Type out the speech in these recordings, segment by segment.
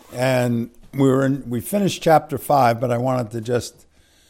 And we finished chapter 5, but I wanted to just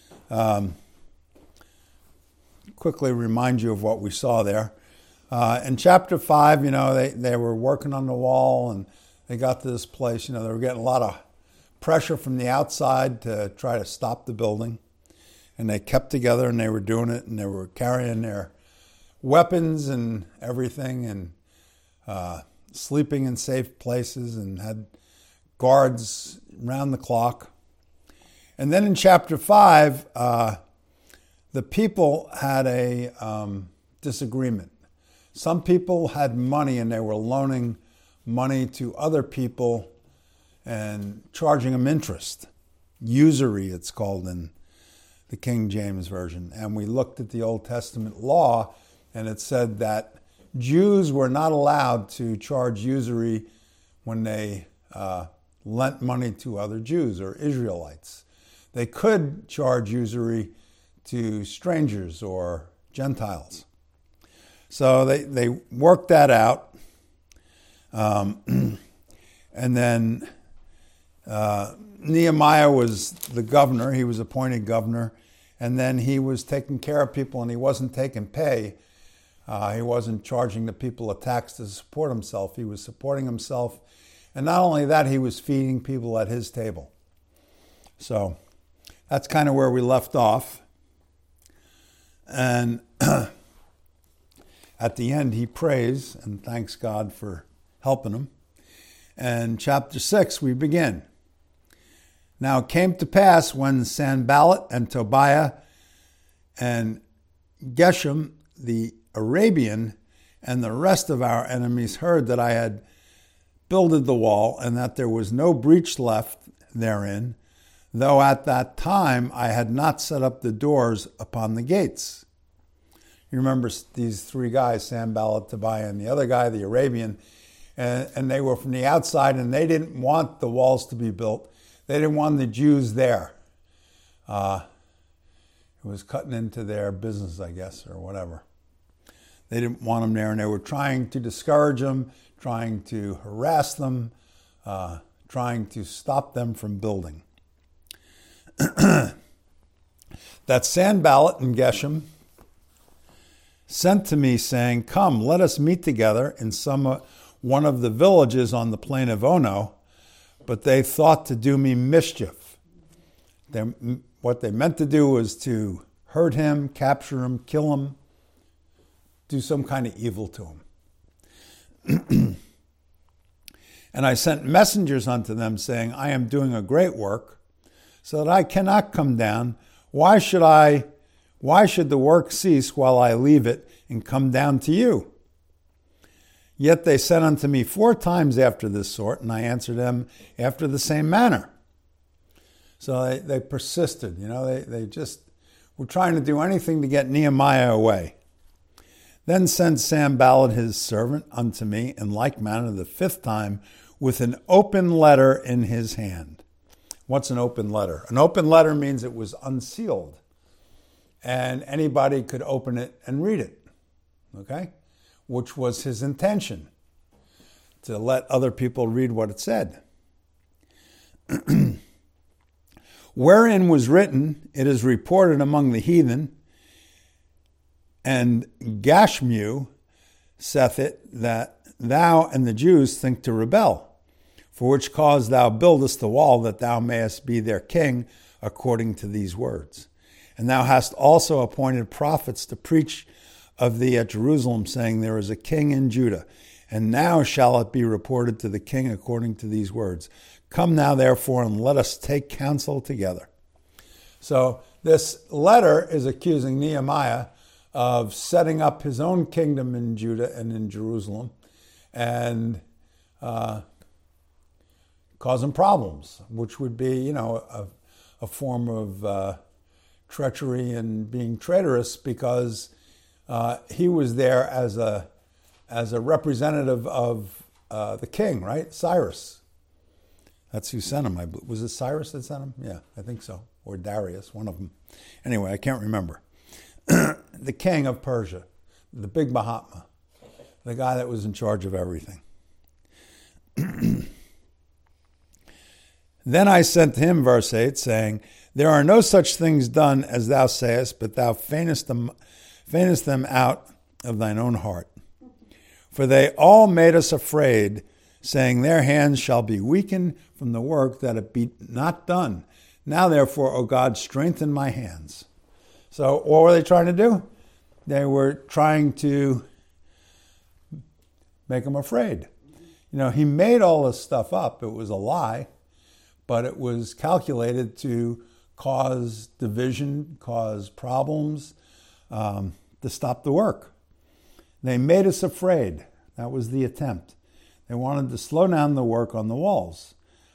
quickly remind you of what we saw there. In chapter 5, they were working on the wall, and they got to this place. They were getting a lot of pressure from the outside to try to stop the building. And they kept together, and they were doing it, and they were carrying their weapons and everything, and sleeping in safe places, and had guards round the clock. And then in chapter 5, the people had a disagreement. Some people had money, and they were loaning money to other people and charging them interest. Usury, it's called in the King James Version. And we looked at the Old Testament law, and it said that Jews were not allowed to charge usury when they lent money to other Jews or Israelites. They could charge usury to strangers or Gentiles. So they worked that out. And then Nehemiah was the governor. He was appointed governor. And then he was taking care of people, and he wasn't taking pay. He wasn't charging the people a tax to support himself. He was supporting himself. And not only that, he was feeding people at his table. So that's kind of where we left off. And at the end, he prays and thanks God for helping him. And chapter 6, we begin. Now it came to pass when Sanballat and Tobiah and Geshem the Arabian and the rest of our enemies heard that I had builded the wall, and that there was no breach left therein, though at that time I had not set up the doors upon the gates. You remember these three guys, Sanballat, Tobiah, and the other guy, the Arabian, and they were from the outside, and they didn't want the walls to be built. They didn't want the Jews there. It was cutting into their business, I guess, or whatever. They didn't want them there, and they were trying to discourage them, trying to harass them, trying to stop them from building. That Sanballat and Geshem sent to me, saying, "Come, let us meet together in one of the villages on the plain of Ono." But they thought to do me mischief. What they meant to do was to hurt him, capture him, kill him, do some kind of evil to him. And I sent messengers unto them, saying, I am doing a great work, so that I cannot come down. Why should the work cease while I leave it and come down to you? Yet they sent unto me 4 times after this sort, and I answered them after the same manner. So they persisted. They just were trying to do anything to get Nehemiah away. Then sent Sanballat his servant unto me in like manner the 5th time, with an open letter in his hand. What's an open letter? An open letter means it was unsealed, and anybody could open it and read it, okay? Which was his intention, to let other people read what it said. Wherein was written, it is reported among the heathen, and Gashmu saith it, that thou and the Jews think to rebel, for which cause thou buildest the wall, that thou mayest be their king, according to these words. And thou hast also appointed prophets to preach of thee at Jerusalem, saying, there is a king in Judah. And now shall it be reported to the king according to these words. Come now, therefore, and let us take counsel together. So this letter is accusing Nehemiah of setting up his own kingdom in Judah and in Jerusalem, and causing problems, which would be, a form of treachery and being traitorous, because he was there as a representative of the king, right? Cyrus. That's who sent him. Was it Cyrus that sent him? Yeah, I think so. Or Darius, one of them. Anyway, I can't remember. The king of Persia, the big Mahatma, the guy that was in charge of everything. Then I sent to him, verse 8, saying, there are no such things done as thou sayest, but thou feignest them out of thine own heart. For they all made us afraid, saying, their hands shall be weakened from the work that it be not done. Now therefore, O God, strengthen my hands. So what were they trying to do? They were trying to make him afraid. He made all this stuff up. It was a lie, but it was calculated to cause division, cause problems, to stop the work. They made us afraid. That was the attempt. They wanted to slow down the work on the walls.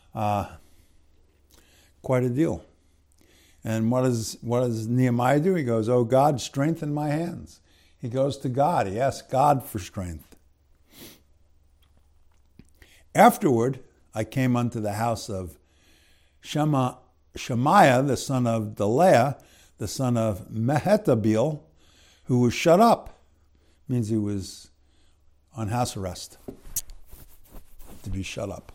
Quite a deal. And what does Nehemiah do? He goes, oh God, strengthen my hands. He goes to God. He asks God for strength. Afterward, I came unto the house of Shemaiah, the son of Delaiah, the son of Mehetabeel, who was shut up. Means he was on house arrest, to be shut up.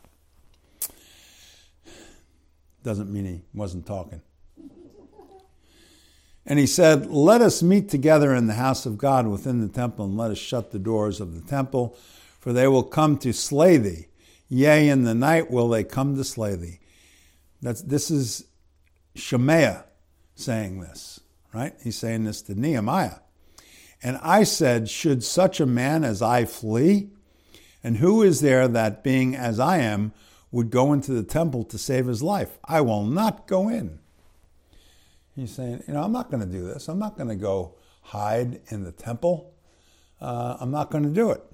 Doesn't mean he wasn't talking. And he said, let us meet together in the house of God within the temple, and let us shut the doors of the temple, for they will come to slay thee. Yea, in the night will they come to slay thee. This is Shemaiah saying this, right? He's saying this to Nehemiah. And I said, should such a man as I flee? And who is there that, being as I am, would go into the temple to save his life? I will not go in. He's saying, I'm not going to do this. I'm not going to go hide in the temple. I'm not going to do it.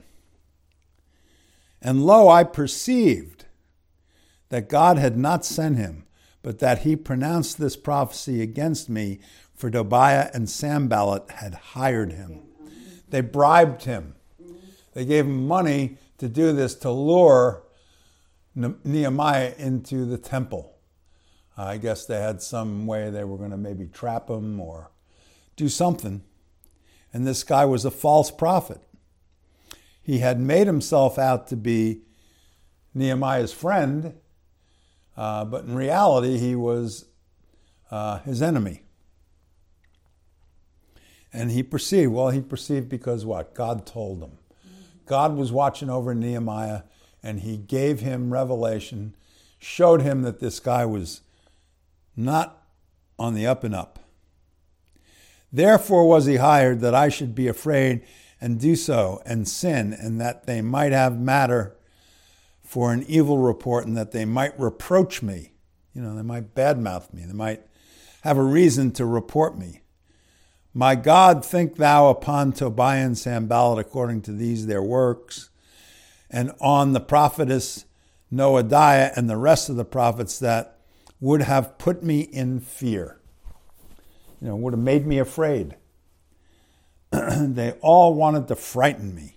And lo, I perceived that God had not sent him, but that he pronounced this prophecy against me, for Tobiah and Sanballat had hired him. They bribed him. They gave him money to do this, to lure Nehemiah into the temple. I guess they had some way they were going to maybe trap him or do something. And this guy was a false prophet. He had made himself out to be Nehemiah's friend, but in reality he was his enemy. And he perceived because what? God told him. God was watching over Nehemiah, and he gave him revelation, showed him that this guy was not on the up and up. Therefore was he hired, that I should be afraid and do so and sin, and that they might have matter for an evil report, and that they might reproach me. They might badmouth me. They might have a reason to report me. My God, think thou upon Tobiah and Sanballat according to these their works, and on the prophetess Noadiah and the rest of the prophets that would have put me in fear. Would have made me afraid. They all wanted to frighten me.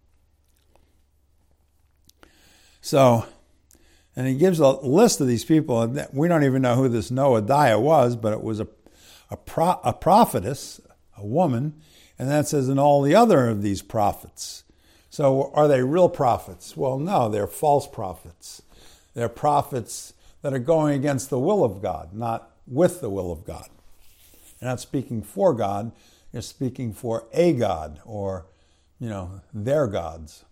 So, and he gives a list of these people. We don't even know who this Noadiah was, but it was a prophetess, a woman, and that says, and all the other of these prophets. So are they real prophets? Well, no, they're false prophets. They're prophets that are going against the will of God, not with the will of God. They're not speaking for God, they're speaking for a God, or, their gods.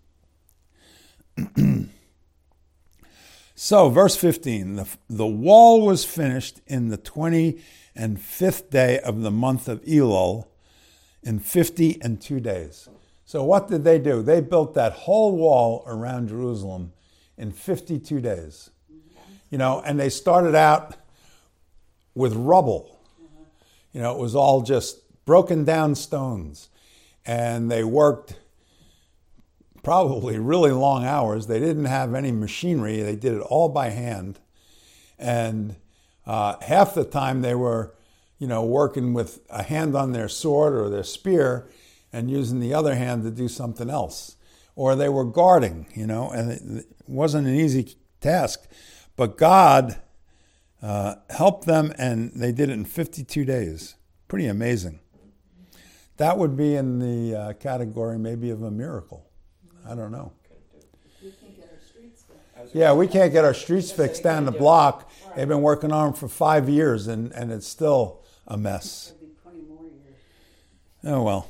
So, verse 15, the wall was finished in the 25th day of the month of Elul in 52 days. So what did they do? They built that whole wall around Jerusalem in 52 days. And they started out with rubble. It was all just broken down stones. And they worked probably really long hours. They didn't have any machinery. They did it all by hand. And half the time they were, working with a hand on their sword or their spear and using the other hand to do something else. Or they were guarding, and it wasn't an easy task. But God helped them, and they did it in 52 days. Pretty amazing. That would be in the category maybe of a miracle. I don't know. You think in our streets then? Yeah, we can't get our streets fixed down the block. They've been working on them for 5 years, and it's still a mess. It'll be 20 more years. Oh, well.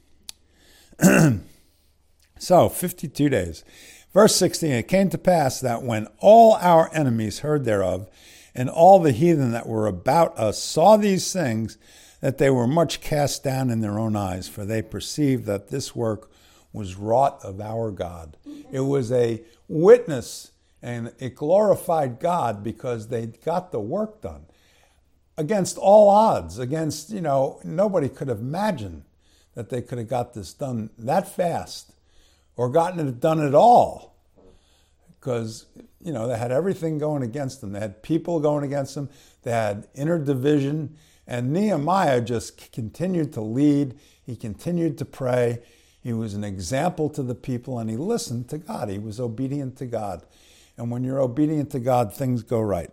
So, 52 days. Verse 16, it came to pass that when all our enemies heard thereof, and all the heathen that were about us saw these things, that they were much cast down in their own eyes, for they perceived that this work was wrought of our God. It was a witness, and it glorified God because they got the work done. Against all odds, against, nobody could have imagined that they could have got this done that fast or gotten it done at all. Because, they had everything going against them. They had people going against them. They had inner division. And Nehemiah just continued to lead. He continued to pray. He was an example to the people, and he listened to God. He was obedient to God. And when you're obedient to God, things go right.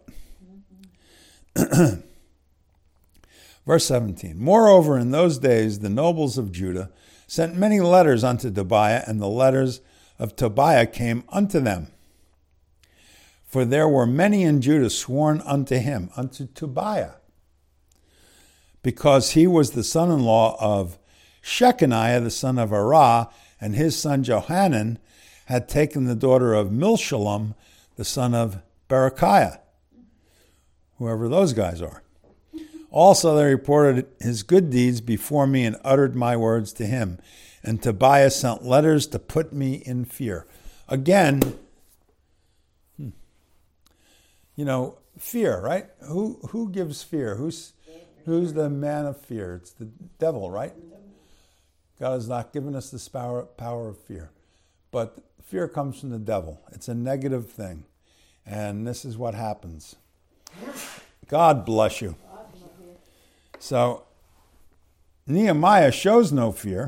Verse 17, moreover, in those days, the nobles of Judah sent many letters unto Tobiah, and the letters of Tobiah came unto them. For there were many in Judah sworn unto him, unto Tobiah, because he was the son-in-law of Shechaniah, the son of Arah, and his son Johanan had taken the daughter of Milshalom, the son of Berechiah, whoever those guys are. Also they reported his good deeds before me and uttered my words to him. And Tobiah sent letters to put me in fear. Again, fear, right? Who gives fear? Who's the man of fear? It's the devil, right? God has not given us this power of fear. But fear comes from the devil. It's a negative thing. And this is what happens. God bless you. So, Nehemiah shows no fear,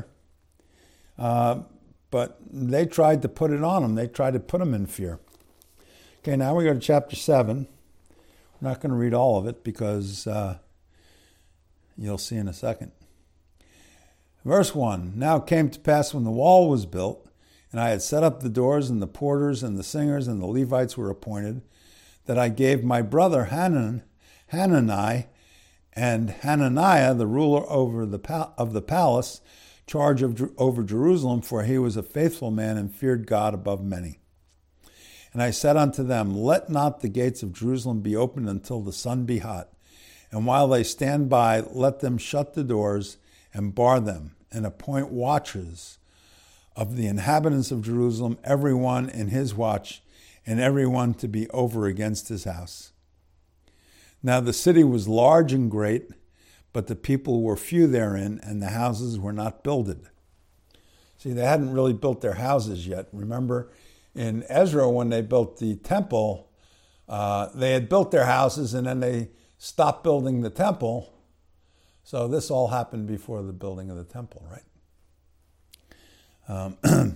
but they tried to put it on him. They tried to put him in fear. Okay, now we go to chapter 7. We're not going to read all of it because you'll see in a second. Verse 1, now it came to pass when the wall was built, and I had set up the doors, and the porters, and the singers, and the Levites were appointed, that I gave my brother Hanani, and Hananiah, the ruler of the palace, charge over Jerusalem, for he was a faithful man and feared God above many. And I said unto them, let not the gates of Jerusalem be opened until the sun be hot. And while they stand by, let them shut the doors and bar them, and appoint watchers of the inhabitants of Jerusalem, every one in his watch, and every one to be over against his house. Now the city was large and great, but the people were few therein, and the houses were not builded. See, they hadn't really built their houses yet. Remember, in Ezra, when they built the temple, they had built their houses, and then they stopped building the temple. So this all happened before the building of the temple, right?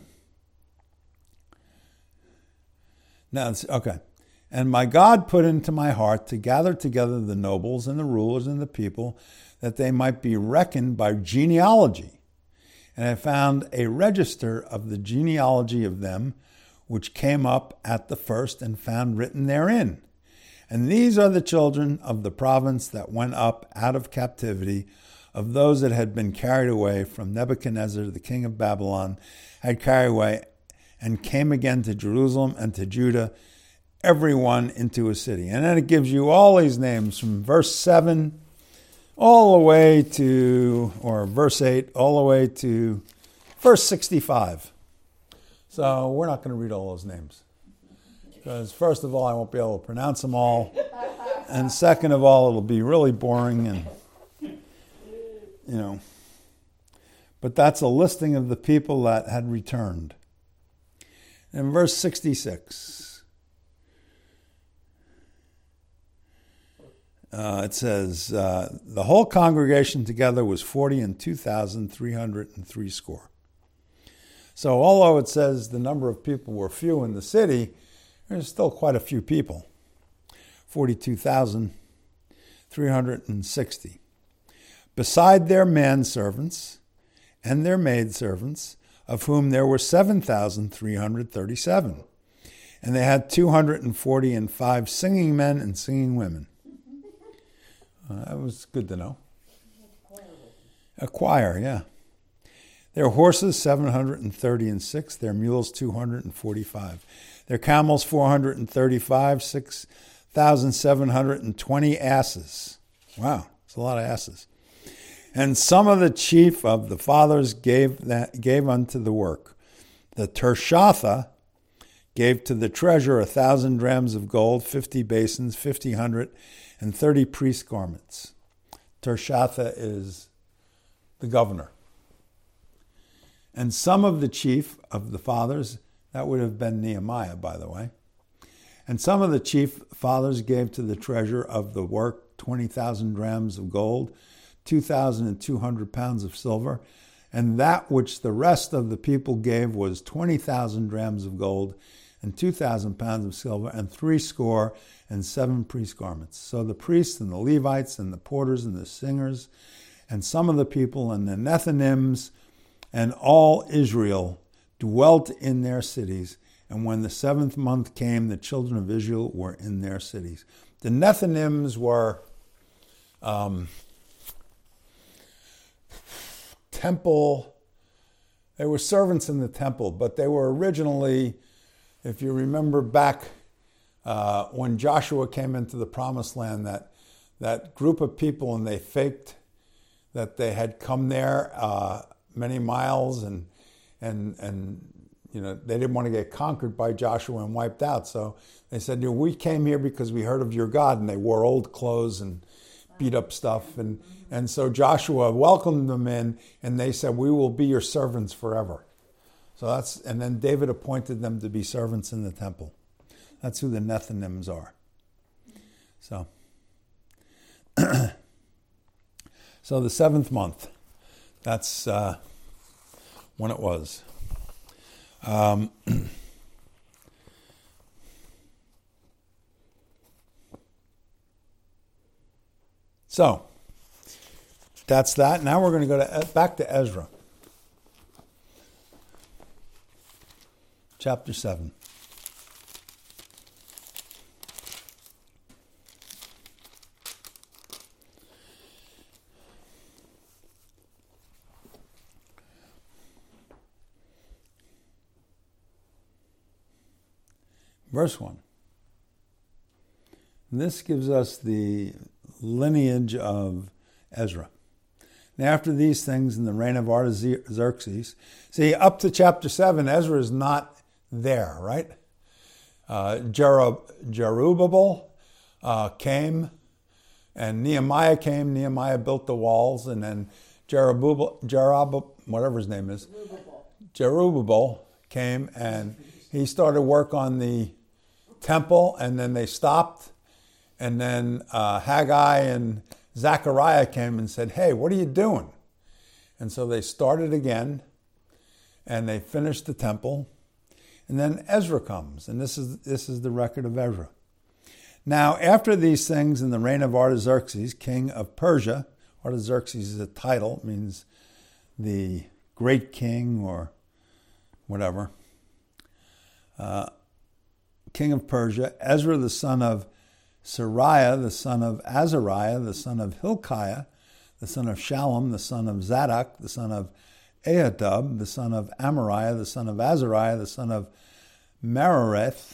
Now, okay. And my God put into my heart to gather together the nobles and the rulers and the people, that they might be reckoned by genealogy. And I found a register of the genealogy of them, which came up at the first, and found written therein. And these are the children of the province that went up out of captivity, of those that had been carried away from Nebuchadnezzar, the king of Babylon, had carried away, and came again to Jerusalem and to Judah, everyone into a city. And then it gives you all these names from verse 7 all the way to, or verse 8, all the way to verse 65. So we're not going to read all those names. Because first of all, I won't be able to pronounce them all. And second of all, it'll be really boring and, But that's a listing of the people that had returned. In verse 66, it says, the whole congregation together was 42,303 score. So although it says the number of people were few in the city, there's still quite a few people, 42,360. Beside their manservants and their maidservants, of whom there were 7,337. And they had 245 singing men and singing women. That was good to know. A choir, yeah. Their horses, 736. Their mules, 245. Their camels, 435. 6,720 asses. Wow, that's a lot of asses. And some of the chief of the fathers gave unto the work. The Tirshatha gave to the treasure 1,000 drams of gold, 50 basins, 50 hundred, and 30 priest garments. Tirshatha is the governor. And some of the chief of the fathers, that would have been Nehemiah, by the way, and some of the chief fathers gave to the treasure of the work 20,000 drams of gold, 2,200 pounds of silver, and that which the rest of the people gave was 20,000 drams of gold and 2,000 pounds of silver and 67 priest garments. So the priests and the Levites and the porters and the singers and some of the people and the Nethinims and all Israel dwelt in their cities. And when the 7th month came, the children of Israel were in their cities. The Nethinims were temple. They were servants in the temple, but they were originally, if you remember back when Joshua came into the promised land, that group of people, and they faked that they had come there many miles, and you know, they didn't want to get conquered by Joshua and wiped out. So they said, we came here because we heard of your God, and they wore old clothes and beat up stuff. And so Joshua welcomed them in, and they said, we will be your servants forever. So and then David appointed them to be servants in the temple. That's who the Nethinims are. So, so the 7th month, that's when it was. So, that's that. Now we're going to go back to Ezra. Chapter 7. Verse 1. This gives us the lineage of Ezra. Now, after these things, in the reign of Artaxerxes, see, up to chapter 7, Ezra is not there, right? Zerubbabel came, and Nehemiah came. Nehemiah built the walls, and then whatever his name is, Zerubbabel came, and he started work on the temple, and then they stopped. And then Haggai and Zechariah came and said, hey, what are you doing? And so they started again, and they finished the temple. And then Ezra comes, and this is the record of Ezra. Now, after these things, in the reign of Artaxerxes, king of Persia, Artaxerxes is a title, it means the great king or whatever, king of Persia, Ezra the son of Sariah, the son of Azariah, the son of Hilkiah, the son of Shallum, the son of Zadok, the son of Ahitub, the son of Amariah, the son of Azariah, the son of Merioth,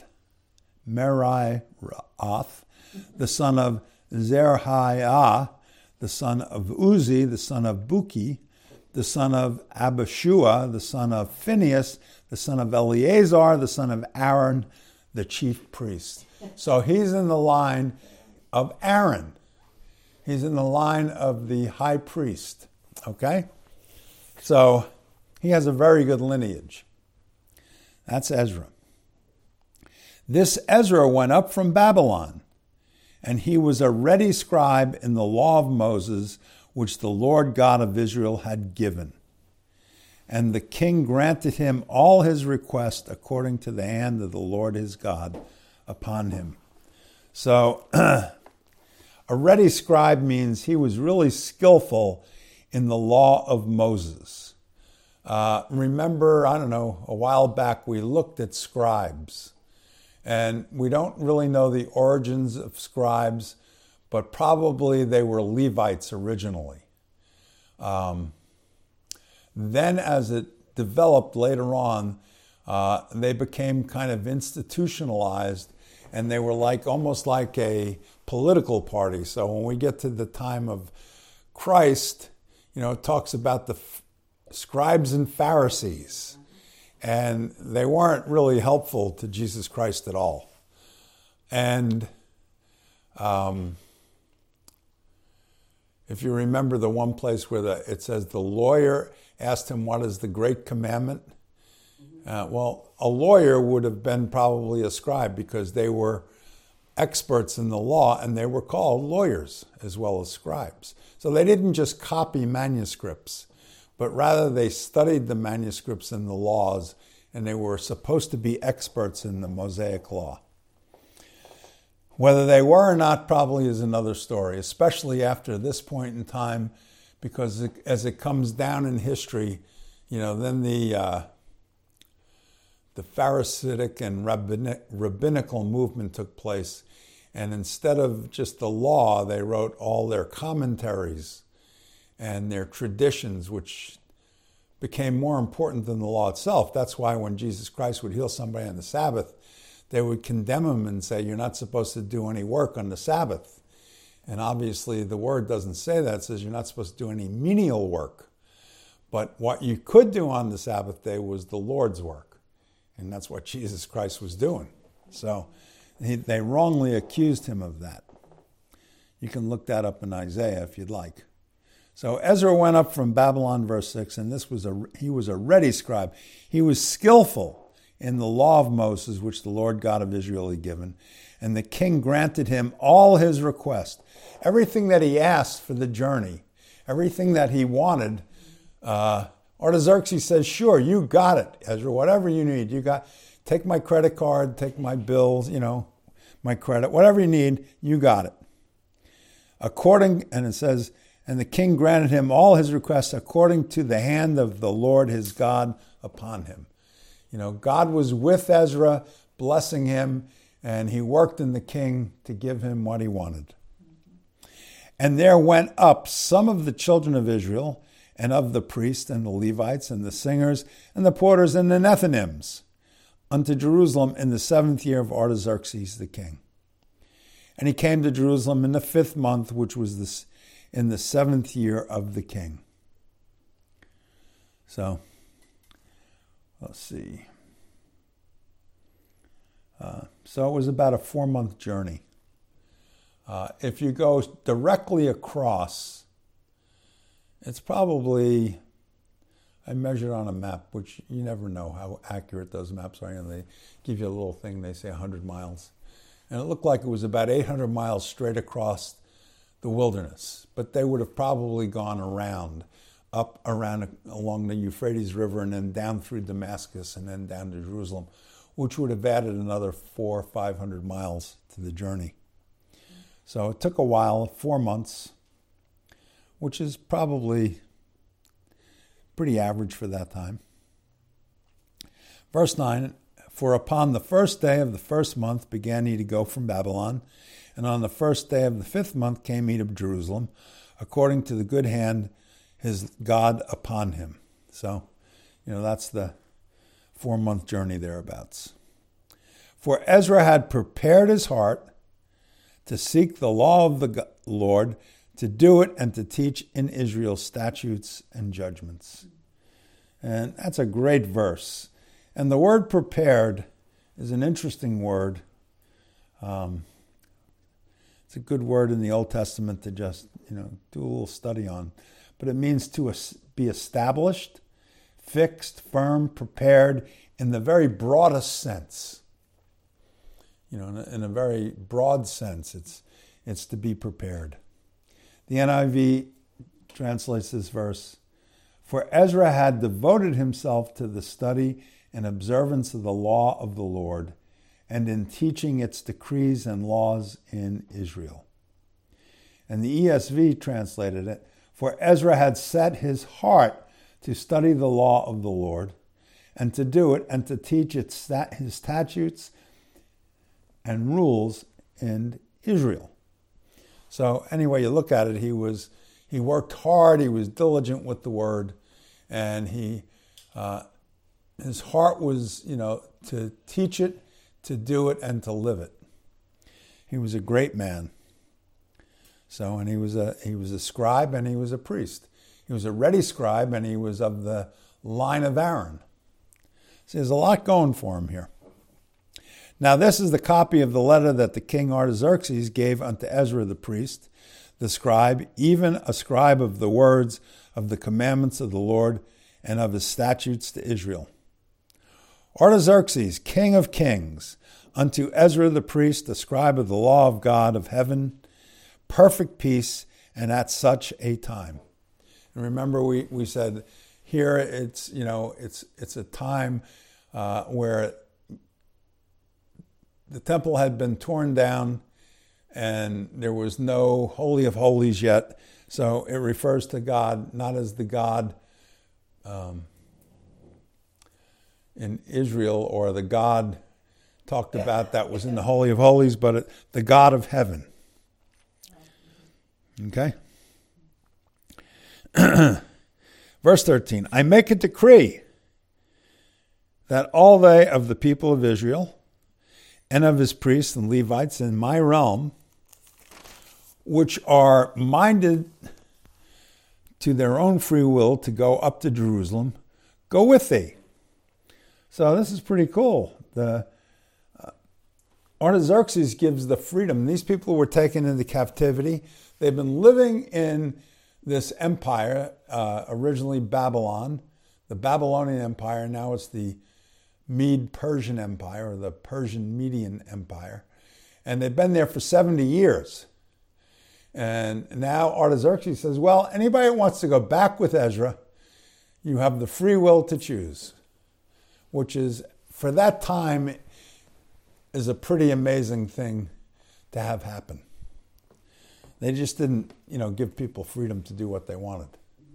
the son of Zerahiah, the son of Uzi, the son of Buki, the son of Abishua, the son of Phinehas, the son of Eleazar, the son of Aaron, the chief priest. So he's in the line of Aaron. He's in the line of the high priest. Okay? So he has a very good lineage. That's Ezra. This Ezra went up from Babylon, and he was a ready scribe in the law of Moses, which the Lord God of Israel had given. And the king granted him all his requests according to the hand of the Lord his God upon him. So, a ready scribe means he was really skillful in the law of Moses. Remember, I don't know, a while back we looked at scribes. And we don't really know the origins of scribes, but probably they were Levites originally. Then as it developed later on, they became kind of institutionalized, and they were almost like a political party. So when we get to the time of Christ, it talks about the scribes and Pharisees, and they weren't really helpful to Jesus Christ at all. And if you remember the one place where it says the lawyer asked him, what is the great commandment? Well, a lawyer would have been probably a scribe, because they were experts in the law, and they were called lawyers as well as scribes. So they didn't just copy manuscripts, but rather they studied the manuscripts and the laws, and they were supposed to be experts in the Mosaic law. Whether they were or not probably is another story, especially after this point in time, because as it comes down in history, then the Pharisaic and rabbinical movement took place. And instead of just the law, they wrote all their commentaries and their traditions, which became more important than the law itself. That's why when Jesus Christ would heal somebody on the Sabbath, they would condemn him and say, you're not supposed to do any work on the Sabbath. And obviously the word doesn't say that. It says you're not supposed to do any menial work. But what you could do on the Sabbath day was the Lord's work. And that's what Jesus Christ was doing. So they wrongly accused him of that. You can look that up in Isaiah if you'd like. So Ezra went up from Babylon, verse 6, and he was a ready scribe. He was skillful in the law of Moses, which the Lord God of Israel had given. And the king granted him all his requests. Everything that he asked for the journey, everything that he wanted, Artaxerxes says, sure, you got it, Ezra, whatever you need. Take my credit card, take my bills, my credit, whatever you need, you got it. And it says, and the king granted him all his requests according to the hand of the Lord his God upon him. God was with Ezra, blessing him, and he worked in the king to give him what he wanted. And there went up some of the children of Israel, and of the priests and the Levites and the singers and the porters and the Nethinims, unto Jerusalem in the 7th year of Artaxerxes the king. And he came to Jerusalem in the 5th month, which was in the 7th year of the king. So, let's see. So it was about a 4-month journey. If you go directly across, it's probably, I measured on a map, which you never know how accurate those maps are. They give you a little thing, they say 100 miles. And it looked like it was about 800 miles straight across the wilderness. But they would have probably gone around along the Euphrates River, and then down through Damascus, and then down to Jerusalem, which would have added another 400 or 500 miles to the journey. So it took a while, 4 months, which is probably pretty average for that time. Verse 9, for upon the 1st day of the 1st month began he to go from Babylon, and on the 1st day of the 5th month came he to Jerusalem, according to the good hand his God upon him. So, that's the 4-month journey thereabouts. For Ezra had prepared his heart to seek the law of the Lord, to do it and to teach in Israel statutes and judgments. And that's a great verse. And the word prepared is an interesting word. It's a good word in the Old Testament to just, do a little study on. But it means to be established, fixed, firm, prepared in the very broadest sense. In a very broad sense, it's to be prepared. The NIV translates this verse, for Ezra had devoted himself to the study and observance of the law of the Lord, and in teaching its decrees and laws in Israel. And the ESV translated it, for Ezra had set his heart to study the law of the Lord, and to do it, and to teach his statutes and rules in Israel. So anyway you look at it, he worked hard, he was diligent with the word, and his heart was, to teach it, to do it, and to live it. He was a great man. So, and he was a scribe and he was a priest. He was a ready scribe and he was of the line of Aaron. So there's a lot going for him here. Now this is the copy of the letter that the king Artaxerxes gave unto Ezra the priest, the scribe, even a scribe of the words of the commandments of the Lord and of his statutes to Israel. Artaxerxes, king of kings, unto Ezra the priest, the scribe of the law of God of heaven, perfect peace, and at such a time. And remember, we said here it's a time where the temple had been torn down and there was no Holy of Holies yet. So it refers to God not as the God in Israel or the God talked about that was in the Holy of Holies, but the God of heaven. Okay? Verse 13, I make a decree that all they of the people of Israel and of his priests and Levites in my realm, which are minded to their own free will to go up to Jerusalem, go with thee. So this is pretty cool. Artaxerxes gives the freedom. These people were taken into captivity. They've been living in this empire, originally Babylon, the Babylonian Empire. Now it's the Mede-Persian Empire, or the Persian-Median Empire. And they've been there for 70 years. And now Artaxerxes says, well, anybody that wants to go back with Ezra, you have the free will to choose, which is, for that time, is a pretty amazing thing to have happen. They just didn't, give people freedom to do what they wanted.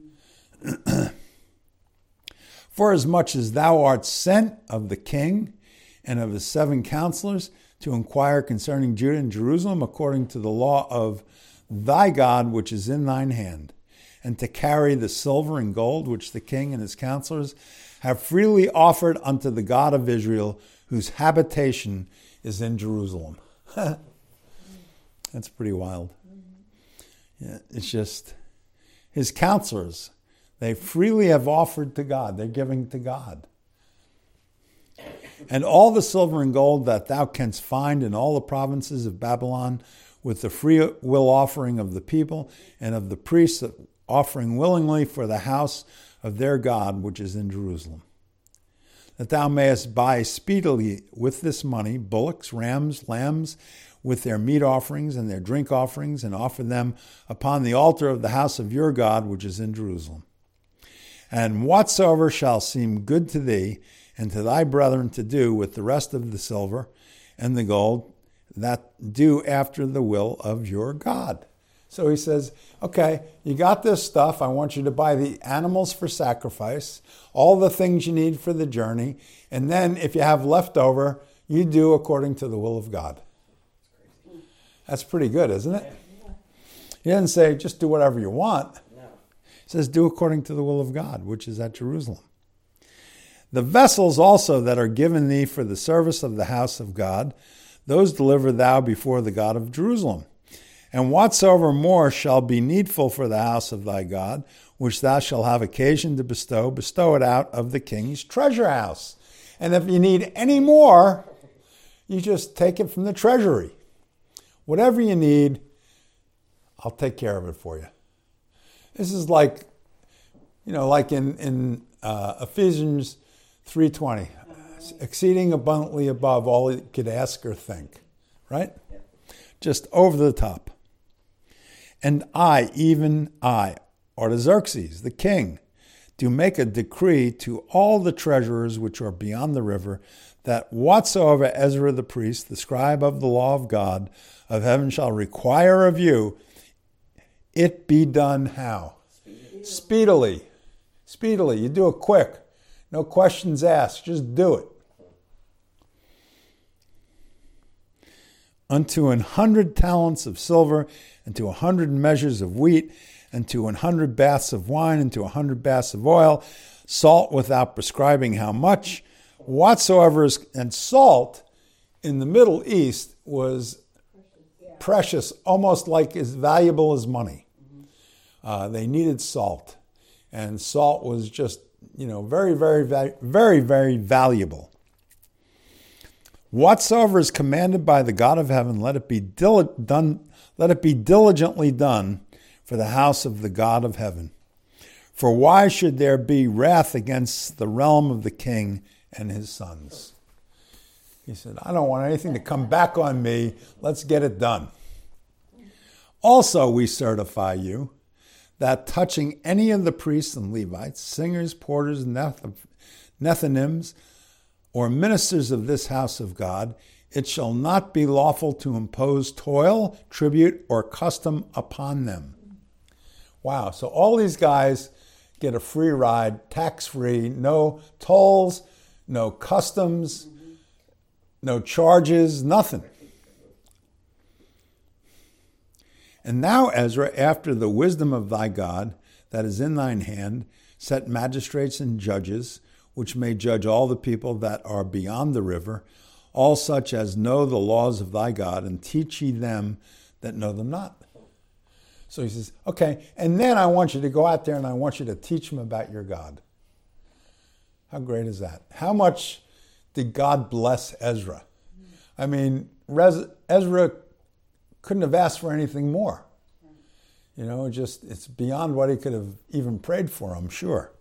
For as much as thou art sent of the king and of his 7 counselors to inquire concerning Judah and Jerusalem according to the law of thy God which is in thine hand, and to carry the silver and gold which the king and his counselors have freely offered unto the God of Israel, whose habitation is in Jerusalem. That's pretty wild. Yeah, it's just his counselors, they freely have offered to God. They're giving to God. And all the silver and gold that thou canst find in all the provinces of Babylon, with the free will offering of the people and of the priests offering willingly for the house of their God, which is in Jerusalem. That thou mayest buy speedily with this money bullocks, rams, lambs, with their meat offerings and their drink offerings, and offer them upon the altar of the house of your God, which is in Jerusalem. And whatsoever shall seem good to thee and to thy brethren to do with the rest of the silver and the gold, that do after the will of your God. So he says, okay, you got this stuff. I want you to buy the animals for sacrifice, all the things you need for the journey, and then if you have leftover, you do according to the will of God. That's pretty good, isn't it? He doesn't say just do whatever you want. He says do according to the will of God, which is at Jerusalem. The vessels also that are given thee for the service of the house of God, those deliver thou before the God of Jerusalem. And whatsoever more shall be needful for the house of thy God, which thou shalt have occasion to bestow it out of the king's treasure house. And if you need any more, you just take it from the treasury. Whatever you need, I'll take care of it for you. This is like in Ephesians 3:20, exceeding abundantly above all you could ask or think, right? Just over the top. And I, even I, Artaxerxes, the king, do make a decree to all the treasurers which are beyond the river, that whatsoever Ezra the priest, the scribe of the law of God of heaven, shall require of you, it be done how? Speedily. Speedily. You do it quick. No questions asked. Just do it. unto 100 talents of silver, and to 100 measures of wheat, and to 100 baths of wine, and to 100 baths of oil, salt without prescribing how much, whatsoever is. And salt in the Middle East was precious, almost like as valuable as money. They needed salt, and salt was just, very, very, very, very, very valuable. Whatsoever is commanded by the God of heaven, let it be diligently done for the house of the God of heaven. For why should there be wrath against the realm of the king and his sons? He said, I don't want anything to come back on me. Let's get it done. Also, we certify you that touching any of the priests and Levites, singers, porters, Nethinims, or ministers of this house of God, it shall not be lawful to impose toil, tribute, or custom upon them. Wow, so all these guys get a free ride, tax-free, no tolls, no customs, no charges, nothing. And now, Ezra, after the wisdom of thy God that is in thine hand, set magistrates and judges, which may judge all the people that are beyond the river, all such as know the laws of thy God, and teach ye them that know them not. So he says, okay, and then I want you to go out there and I want you to teach them about your God. How great is that? How much did God bless Ezra? I mean, Ezra couldn't have asked for anything more. It's beyond what he could have even prayed for, I'm sure.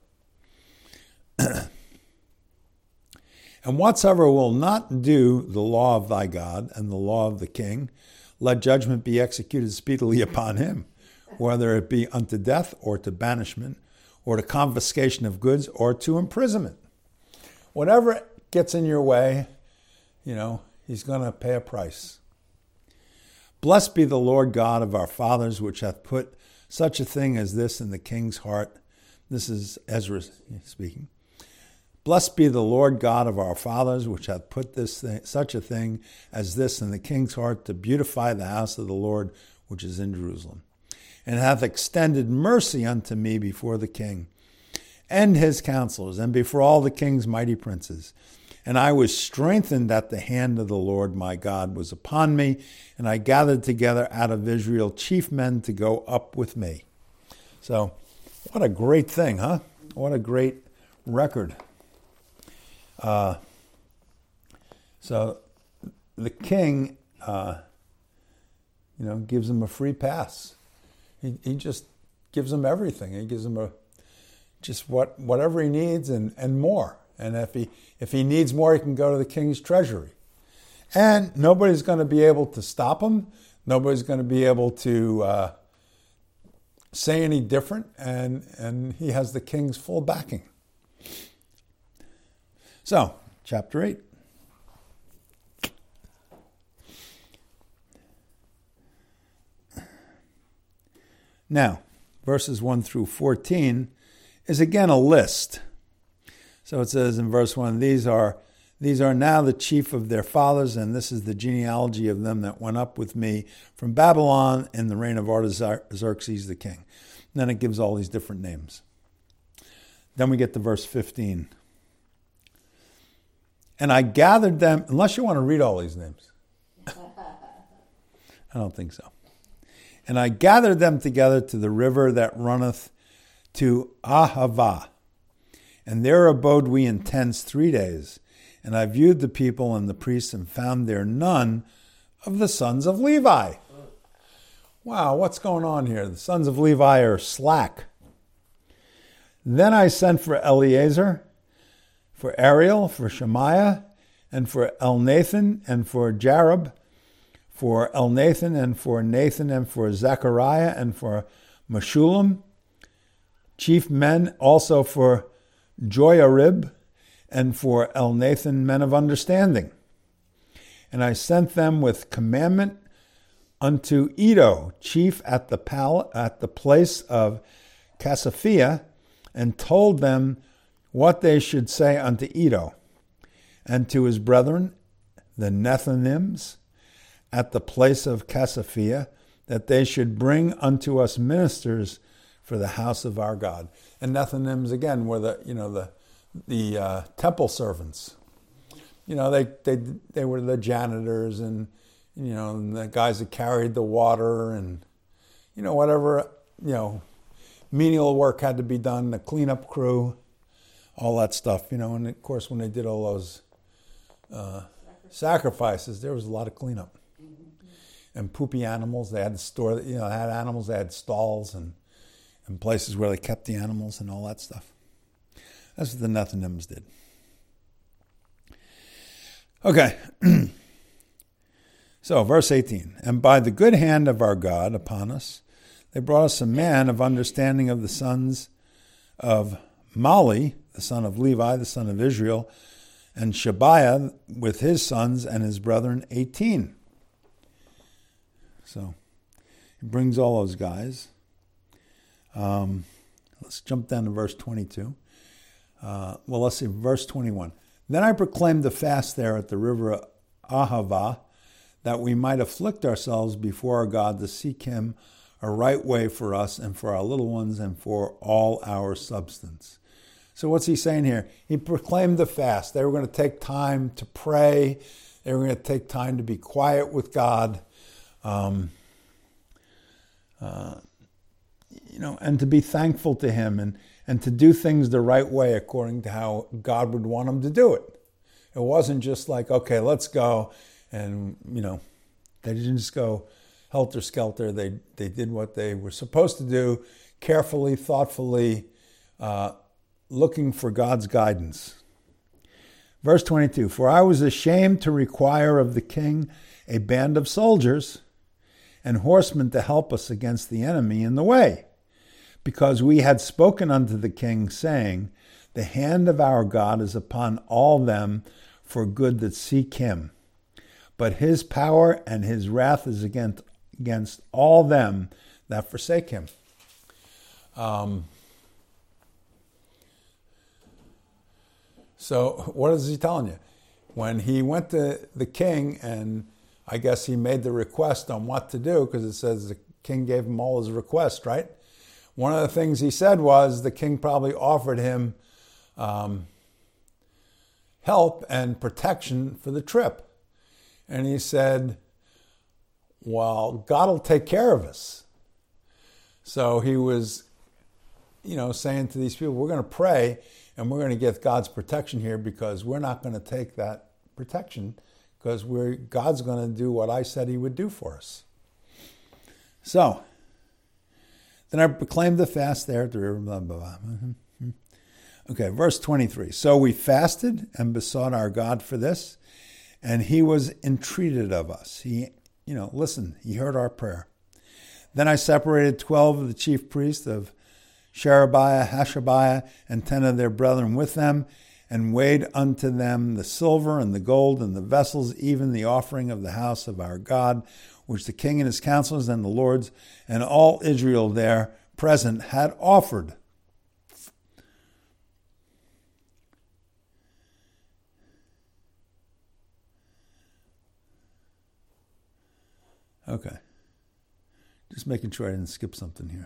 And whatsoever will not do the law of thy God and the law of the king, let judgment be executed speedily upon him, whether it be unto death or to banishment or to confiscation of goods or to imprisonment. Whatever gets in your way, he's going to pay a price. Blessed be the Lord God of our fathers, which hath put such a thing as this in the king's heart. This is Ezra speaking. Blessed be the Lord God of our fathers, which hath put such a thing as this in the king's heart, to beautify the house of the Lord, which is in Jerusalem, and hath extended mercy unto me before the king and his counselors, and before all the king's mighty princes. And I was strengthened that the hand of the Lord my God was upon me, and I gathered together out of Israel chief men to go up with me. So, what a great thing, huh? What a great record. So the king, gives him a free pass. He just gives him everything. He gives him whatever he needs and more. And if he needs more, he can go to the king's treasury. And nobody's going to be able to stop him. Nobody's going to be able to say any different. And he has the king's full backing. So, chapter 8. Now, verses 1 through 14 is again a list. So it says in verse 1, These are now the chief of their fathers, and this is the genealogy of them that went up with me from Babylon in the reign of Artaxerxes the king. And then it gives all these different names. Then we get to verse 15. And I gathered them, unless you want to read all these names. I don't think so. And I gathered them together to the river that runneth to Ahava. And there abode we in tents 3 days. And I viewed the people and the priests and found there none of the sons of Levi. Wow, what's going on here? The sons of Levi are slack. Then I sent for Eleazar, for Ariel, for Shemaiah, and for Elnathan, and for Jarib, for Elnathan, and for Nathan, and for Zechariah, and for Meshullam, chief men, also for Joiarib, and for Elnathan, men of understanding. And I sent them with commandment unto Iddo, chief at the place of Casaphia, and told them what they should say unto Iddo, and to his brethren, the Nethinims, at the place of Casaphia, that they should bring unto us ministers for the house of our God. And Nethinims again were the temple servants. They were the janitors and and the guys that carried the water and whatever menial work had to be done, the cleanup crew, all that stuff. And of course when they did all those sacrifices, there was a lot of cleanup. And poopy animals, they had to store, they had animals, they had stalls and places where they kept the animals and all that stuff. That's what the Nethinims did. Okay. So, verse 18. And by the good hand of our God upon us, they brought us a man of understanding of the sons of Mali, the son of Levi, the son of Israel, and Shabiah with his sons and his brethren, 18. So, he brings all those guys. Let's jump down to verse 22. Let's see, verse 21. Then I proclaimed the fast there at the river Ahava, that we might afflict ourselves before our God to seek him a right way for us and for our little ones and for all our substance. So what's he saying here? He proclaimed the fast. They were going to take time to pray. They were going to take time to be quiet with God. And to be thankful to him and to do things the right way according to how God would want them to do it. It wasn't just like, okay, let's go. And, they didn't just go helter-skelter. They did what they were supposed to do, carefully, thoughtfully, looking for God's guidance. Verse 22, for I was ashamed to require of the king a band of soldiers and horsemen to help us against the enemy in the way, because we had spoken unto the king, saying, the hand of our God is upon all them for good that seek him. But his power and his wrath is against all them that forsake him. So what is he telling you? When he went to the king, and I guess he made the request on what to do, because it says the king gave him all his requests, right? One of the things he said was the king probably offered him help and protection for the trip. And he said, well, God will take care of us. So he was, saying to these people, we're going to pray and we're going to get God's protection here, because we're not going to take that protection, because God's going to do what I said he would do for us. So, then I proclaimed the fast there at the river, blah, blah, blah. Okay, verse 23. So we fasted and besought our God for this, and he was entreated of us. He heard our prayer. Then I separated 12 of the chief priests of Sherebiah, Hashabiah, and 10 of their brethren with them, and weighed unto them the silver and the gold and the vessels, even the offering of the house of our God, which the king and his counselors and the lords and all Israel there present had offered. Okay. Just making sure I didn't skip something here.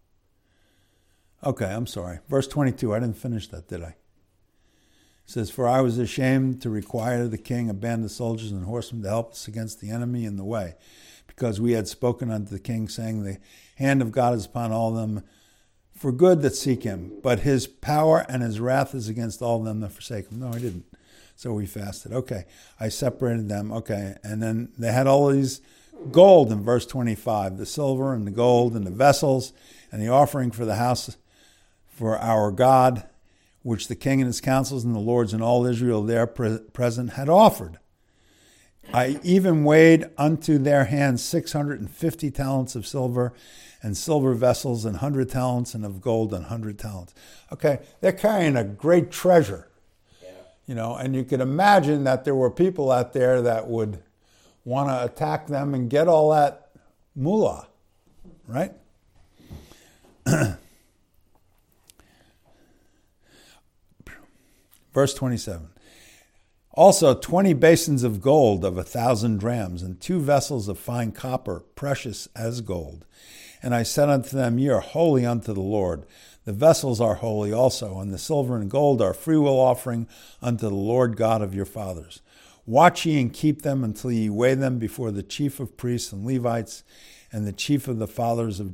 Okay, I'm sorry. Verse 22, I didn't finish that, did I? It says, for I was ashamed to require the king a band of soldiers and horsemen to help us against the enemy in the way, because we had spoken unto the king, saying, the hand of God is upon all them for good that seek him, but his power and his wrath is against all them that forsake him. No, I didn't. So we fasted. Okay, I separated them. Okay, and then they had all these gold in verse 25, the silver and the gold and the vessels and the offering for the house for our God, which the king and his councils and the lords and all Israel there present had offered. I even weighed unto their hands 650 talents of silver and silver vessels and 100 talents, and of gold and 100 talents. Okay, they're carrying a great treasure. Yeah. And you can imagine that there were people out there that would want to attack them and get all that moolah, right? Verse 27. Also 20 basins of gold of 1,000 drams, and 2 vessels of fine copper, precious as gold. And I said unto them, Ye are holy unto the Lord. The vessels are holy also, and the silver and gold are freewill offering unto the Lord God of your fathers. Watch ye and keep them until ye weigh them before the chief of priests and Levites, and the chief of the fathers of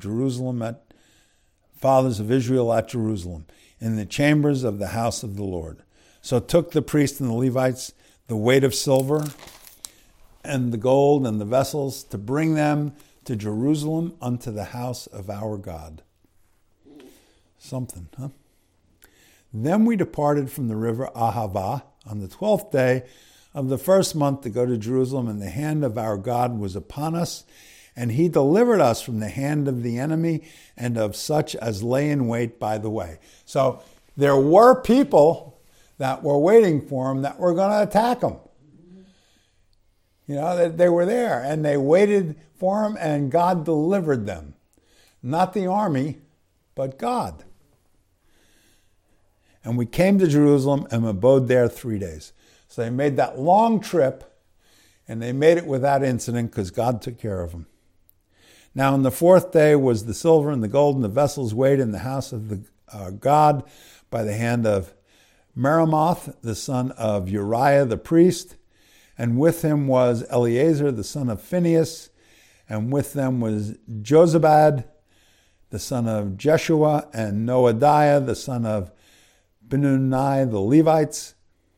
Israel at Jerusalem, in the chambers of the house of the Lord. So took the priests and the Levites the weight of silver and the gold and the vessels to bring them to Jerusalem unto the house of our God. Something, huh? Then we departed from the river Ahava on the 12th day of the first month to go to Jerusalem, and the hand of our God was upon us, and he delivered us from the hand of the enemy and of such as lay in wait by the way. So there were people that were waiting for him that were going to attack him. You know, they were there, and they waited for him, and God delivered them. Not the army, but God. And we came to Jerusalem and abode there 3 days. So they made that long trip, and they made it without incident because God took care of them. Now on the 4th day was the silver and the gold and the vessels weighed in the house of the God by the hand of Meremoth, the son of Uriah the priest, and with him was Eleazar, the son of Phinehas, and with them was Jozabad, the son of Jeshua, and Noadiah, the son of Benuni, the Levites,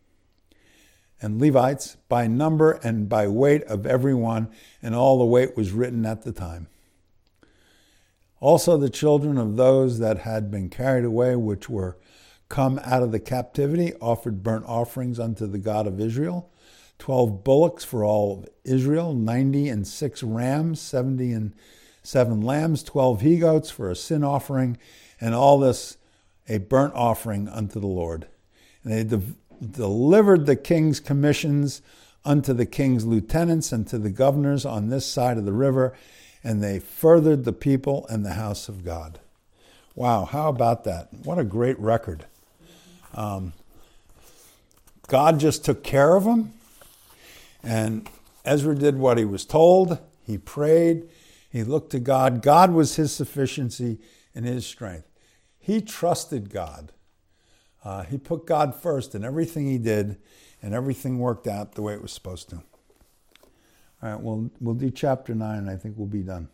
by number and by weight of every one, and all the weight was written at the time. Also the children of those that had been carried away, which were come out of the captivity, offered burnt offerings unto the God of Israel, 12 bullocks for all of Israel, 96 rams, 77 lambs, 12 he-goats for a sin offering, and all this a burnt offering unto the Lord. And they delivered the king's commissions unto the king's lieutenants and to the governors on this side of the river, and they furthered the people and the house of God. Wow, how about that? What a great record. God just took care of them, and Ezra did what he was told. He prayed. He looked to God. God was his sufficiency and his strength. He trusted God. He put God first in everything he did, and everything worked out the way it was supposed to. All right, we'll do chapter 9, and I think we'll be done.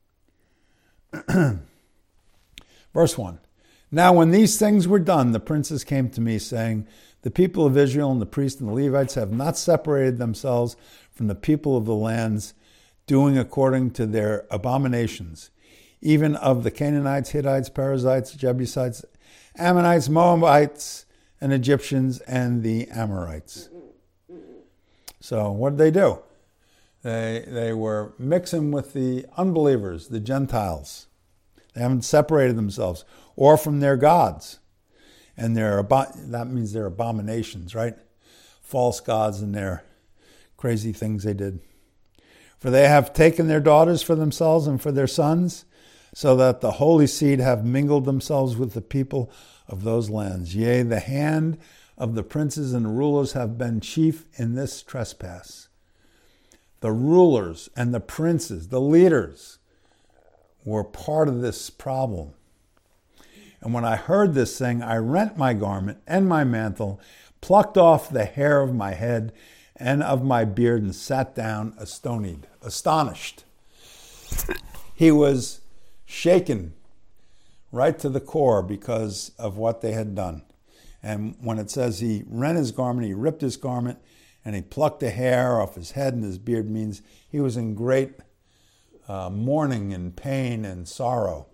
Verse 1. Now when these things were done, the princes came to me, saying, The people of Israel and the priests and the Levites have not separated themselves from the people of the lands, doing according to their abominations, even of the Canaanites, Hittites, Perizzites, Jebusites, Ammonites, Moabites, and Egyptians, and the Amorites. So what did they do? They were mixing with the unbelievers, the Gentiles. They haven't separated themselves, or from their gods. And that means their abominations, right? False gods and their crazy things they did. For they have taken their daughters for themselves and for their sons, so that the holy seed have mingled themselves with the people of those lands. Yea, the hand of the princes and the rulers have been chief in this trespass. The rulers and the princes, the leaders, were part of this problem. And when I heard this thing, I rent my garment and my mantle, plucked off the hair of my head and of my beard, and sat down astonished. He was shaken right to the core because of what they had done. And when it says he rent his garment, he ripped his garment, and he plucked the hair off his head and his beard, means he was in great mourning and pain and sorrow.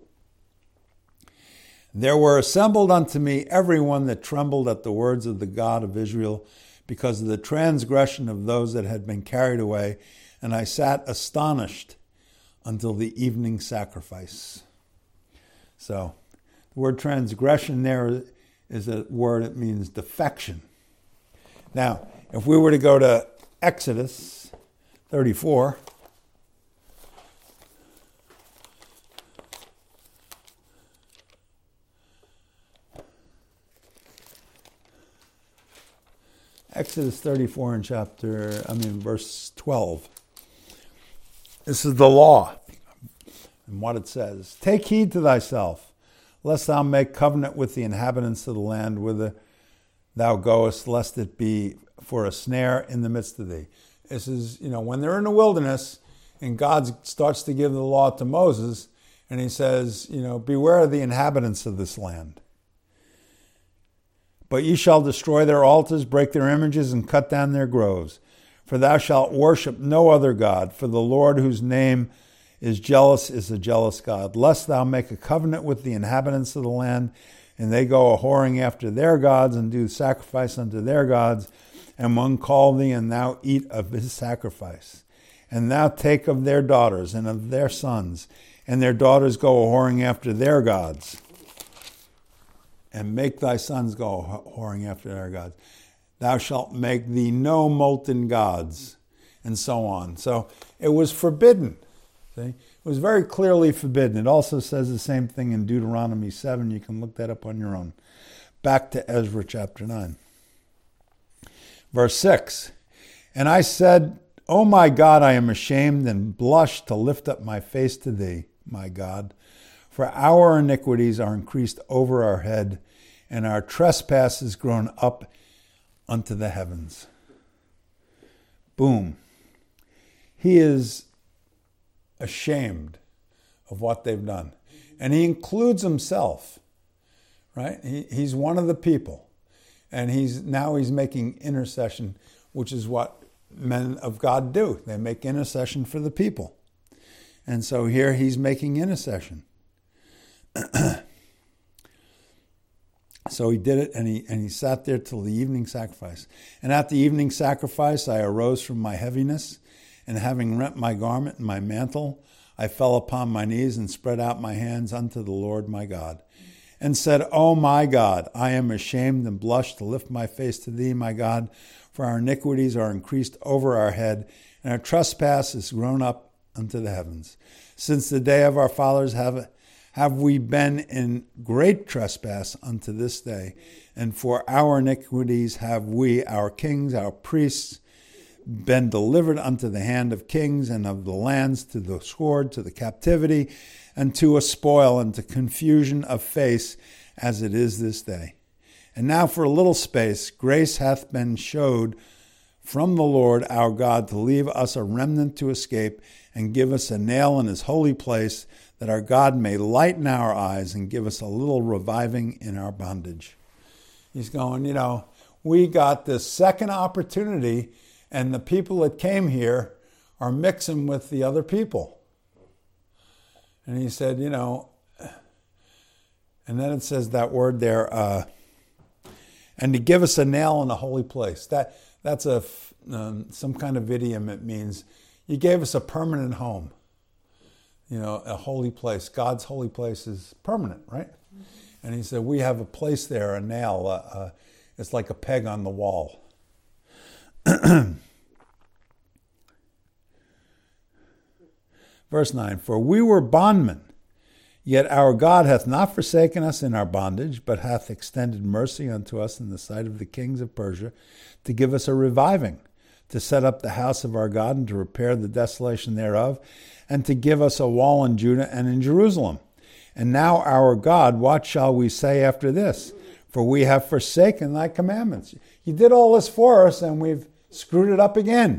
There were assembled unto me every one that trembled at the words of the God of Israel, because of the transgression of those that had been carried away, and I sat astonished until the evening sacrifice. So the word transgression there is a word that means defection. Now, if we were to go to Exodus 34, Exodus 34 in verse 12. This is the law. And what it says, take heed to thyself, lest thou make covenant with the inhabitants of the land whither thou goest, lest it be for a snare in the midst of thee. This is, when they're in the wilderness and God starts to give the law to Moses, and he says, beware of the inhabitants of this land. But ye shall destroy their altars, break their images, and cut down their groves. For thou shalt worship no other God, for the Lord whose name is jealous is a jealous God, lest thou make a covenant with the inhabitants of the land, and they go a-whoring after their gods, and do sacrifice unto their gods, and one call thee, and thou eat of his sacrifice. And thou take of their daughters and of their sons, and their daughters go a-whoring after their gods, and make thy sons go a-whoring after their gods. Thou shalt make thee no molten gods, and so on. So it was forbidden. See? It was very clearly forbidden. It also says the same thing in Deuteronomy 7. You can look that up on your own. Back to Ezra chapter 9. Verse 6. And I said, O my God, I am ashamed and blush to lift up my face to thee, my God. For our iniquities are increased over our head, and our trespasses grown up unto the heavens. Boom. He is ashamed of what they've done. And he includes himself, right? He's one of the people. And he's making intercession, which is what men of God do. They make intercession for the people. And so here he's making intercession. So he did it, and he sat there till the evening sacrifice. And at the evening sacrifice I arose from my heaviness, and having rent my garment and my mantle, I fell upon my knees and spread out my hands unto the Lord my God, and said, O my God, I am ashamed and blush to lift my face to thee, my God, for our iniquities are increased over our head, and our trespass is grown up unto the heavens. Since the day of our fathers have we been in great trespass unto this day, and for our iniquities have we, our kings, our priests, been delivered unto the hand of kings and of the lands, to the sword, to the captivity, and to a spoil, and to confusion of face, as it is this day. And now for a little space grace hath been showed from the Lord our God to leave us a remnant to escape, and give us a nail in his holy place, that our God may lighten our eyes and give us a little reviving in our bondage. He's going, we got this second opportunity, and the people that came here are mixing with the other people. And he said, and then it says that word there, and to give us a nail in a holy place. That's some kind of idiom. It means you gave us a permanent home, a holy place. God's holy place is permanent, right? And he said, we have a place there, a nail. It's like a peg on the wall. Verse 9, for we were bondmen, yet our God hath not forsaken us in our bondage, but hath extended mercy unto us in the sight of the kings of Persia, to give us a reviving, to set up the house of our God, and to repair the desolation thereof, and to give us a wall in Judah and in Jerusalem. And now our God, what shall we say after this? For we have forsaken thy commandments. You did all this for us, and we've screwed it up again.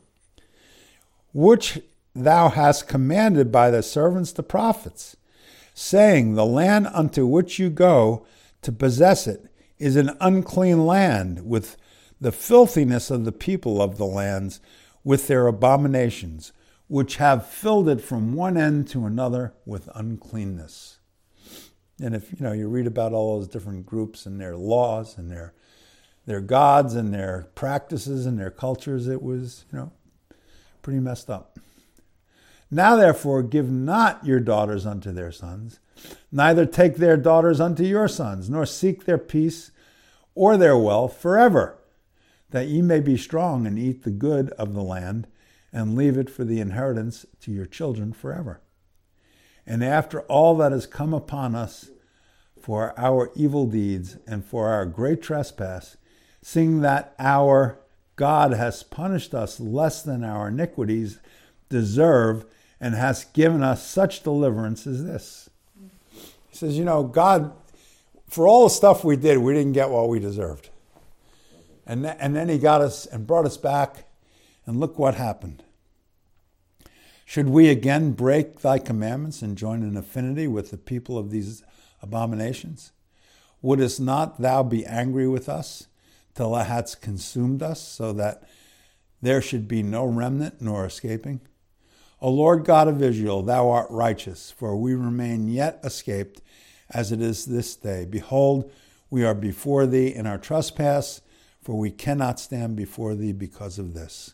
Which thou hast commanded by thy servants the prophets, saying, the land unto which you go to possess it is an unclean land, with the filthiness of the people of the lands, with their abominations, which have filled it from one end to another with uncleanness. And if you read about all those different groups and their laws and their gods and their practices and their cultures, it was pretty messed up. Now therefore give not your daughters unto their sons, neither take their daughters unto your sons, nor seek their peace or their wealth forever, that ye may be strong and eat the good of the land, and leave it for the inheritance to your children forever. And after all that has come upon us for our evil deeds and for our great trespass, seeing that our God has punished us less than our iniquities deserve and has given us such deliverance as this. He says, God, for all the stuff we did, we didn't get what we deserved. And then he got us and brought us back, and look what happened. Should we again break thy commandments and join in affinity with the people of these abominations? Wouldest not thou be angry with us till thou hadst consumed us, so that there should be no remnant nor escaping? O Lord God of Israel, thou art righteous, for we remain yet escaped, as it is this day. Behold, we are before thee in our trespass, for we cannot stand before thee because of this.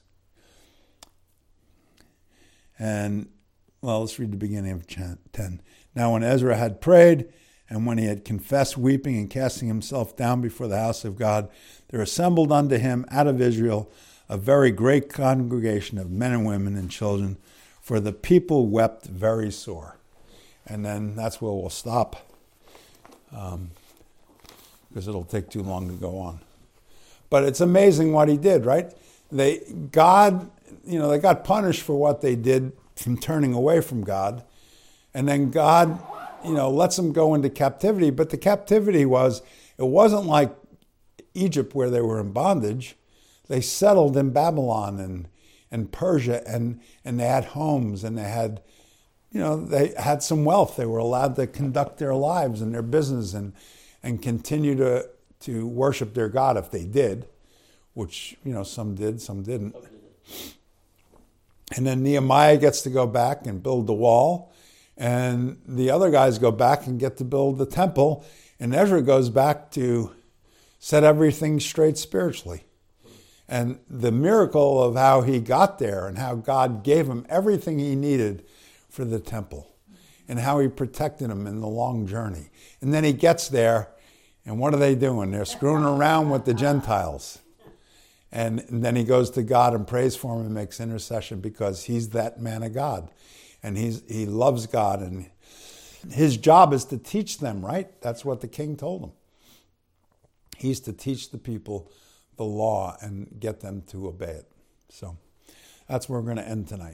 And, let's read the beginning of 10. Now when Ezra had prayed, and when he had confessed weeping and casting himself down before the house of God, there assembled unto him out of Israel a very great congregation of men and women and children, for the people wept very sore. And then that's where we'll stop, because it'll take too long to go on. But it's amazing what he did, right? They got punished for what they did from turning away from God. And then God, lets them go into captivity. But the captivity it wasn't like Egypt where they were in bondage. They settled in Babylon and Persia, and they had homes, and they had, they had some wealth. They were allowed to conduct their lives and their business and continue to worship their God if they did, which, some did, some didn't. And then Nehemiah gets to go back and build the wall, and the other guys go back and get to build the temple, and Ezra goes back to set everything straight spiritually. And the miracle of how he got there and how God gave him everything he needed for the temple and how he protected him in the long journey. And then he gets there, and what are they doing? They're screwing around with the Gentiles. And then he goes to God and prays for him and makes intercession because he's that man of God. And he loves God. And his job is to teach them, right? That's what the king told him. He's to teach the people the law and get them to obey it. So that's where we're going to end tonight.